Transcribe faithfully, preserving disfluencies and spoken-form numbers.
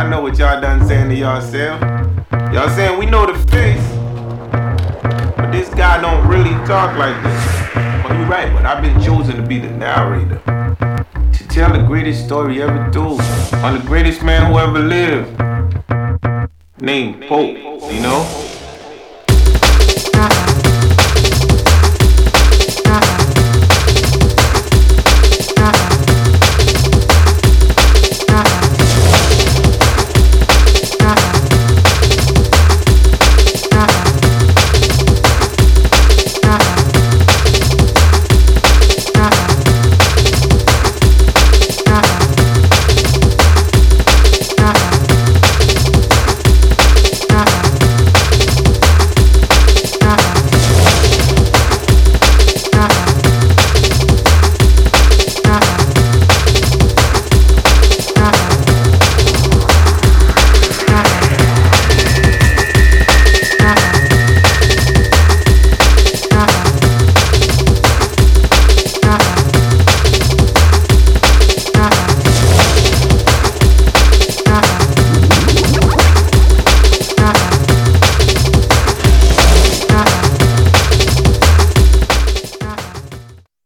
I know what y'all done saying to yourself. Y'all saying we know the face, but this guy don't really talk like this. Well, you're right, but I've been chosen to be the narrator, to tell the greatest story ever told, on the greatest man who ever lived, named Pope, you know?